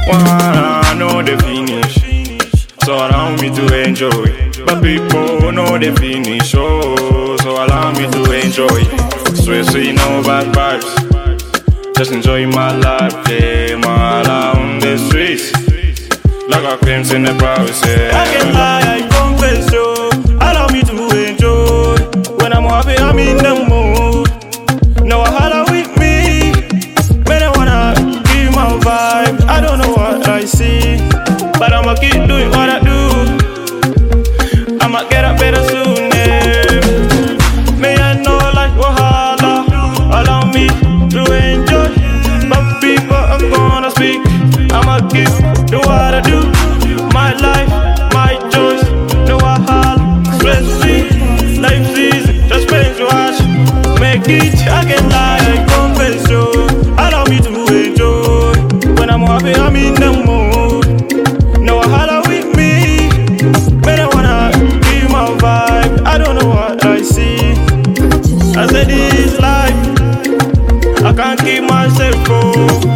Wanna know the finish, so allow me to enjoy. But people know the finish, oh, so allow me to enjoy. Sweet, no bad vibes, just enjoy my life, yeah, my life on the streets. Like our claims in the privacy. I can't lie, I confess, so allow me to enjoy. When I'm happy, I'm in the mood. No wahala with me. When I wanna give my vibe, I don't know what I see, but I'ma keep doing what I do. I'ma get up better soon, yeah. May I know like wahala, allow me to enjoy. But people are gonna speak, I'ma keep do what I do. My life, my choice, no wahala, stress free. Life's easy, just spend your watch. Make it, I can lie, I confess, so allow me to enjoy. When I'm happy, I'm in the mood. No wahala with me. When I wanna give my vibe, I don't know what I see. I said this life, I can't keep myself cool.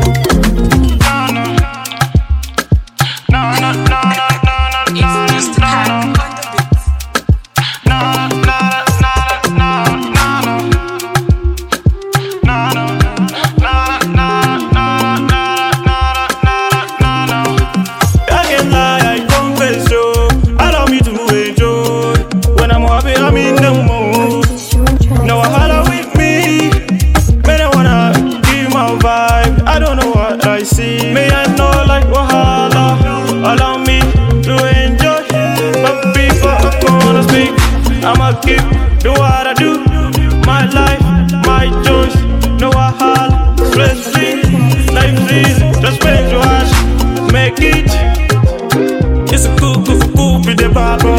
I'm in the mood. No wahala with me. When I wanna give my vibe, I don't know what I see. May I know like wahala, allow me to enjoy. But people are gonna speak, I'ma keep do what I do. My life, my choice, no wahala, stress free. Life's easy, just spend your watch, make it. It's a cool, with the papa.